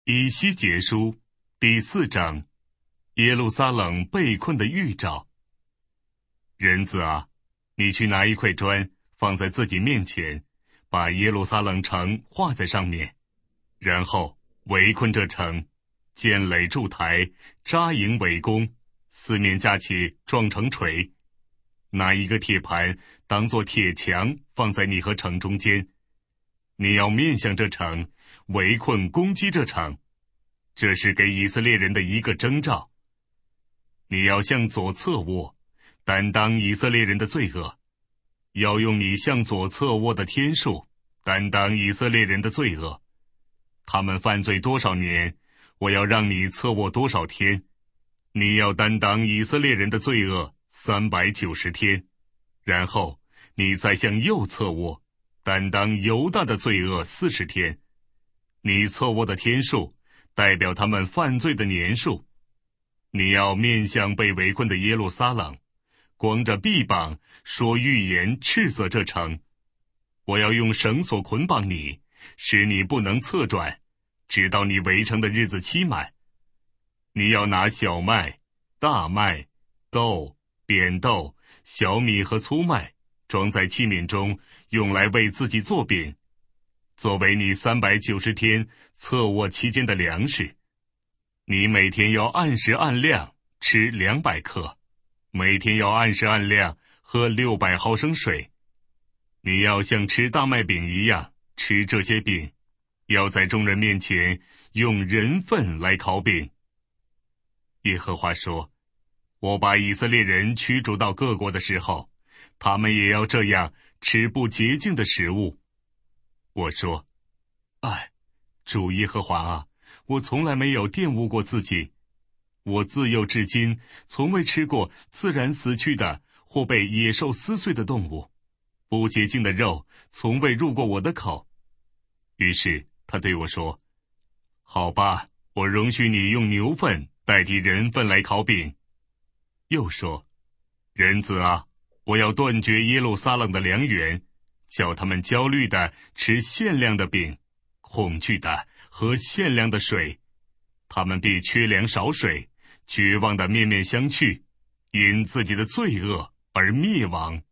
以西结书第4章，耶路撒冷被困的预兆。人子啊，你去拿一块砖放在自己面前，把耶路撒冷城画在上面，然后围困这城，建垒筑台，扎营围攻，四面架起撞成锤。拿一个铁盘当作铁墙放在你和城中间，你要面向这城，围困攻击这城。这是给以色列人的一个征兆。你要向左侧卧，担当以色列人的罪恶；要用你向左侧卧的天数，担当以色列人的罪恶。他们犯罪多少年，我要让你侧卧多少天。你要担当以色列人的罪恶390天，然后你再向右侧卧，担当犹大的罪恶40天。你侧卧的天数代表他们犯罪的年数。你要面向被围困的耶路撒冷，光着臂膀说预言，斥责这城。我要用绳索捆绑你，使你不能侧转，直到你围城的日子期满。你要拿小麦、大麦、豆、扁豆、小米和粗麦装在器皿中，用来为自己做饼，作为你390天侧卧期间的粮食。你每天要按时按量吃200克，每天要按时按量喝600毫升水。你要像吃大麦饼一样吃这些饼，要在众人面前用人粪来烤饼。耶和华说，我把以色列人驱逐到各国的时候，他们也要这样吃不洁净的食物。我说，主耶和华啊，我从来没有玷污过自己。我自幼至今从未吃过自然死去的或被野兽撕碎的动物，不洁净的肉从未入过我的口。于是他对我说，好吧，我容许你用牛粪代替人粪来烤饼。又说，人子啊，我要断绝耶路撒冷的粮源，叫他们焦虑地吃限量的饼，恐惧地喝限量的水。他们必缺粮少水，绝望地面面相觑，因自己的罪恶而灭亡。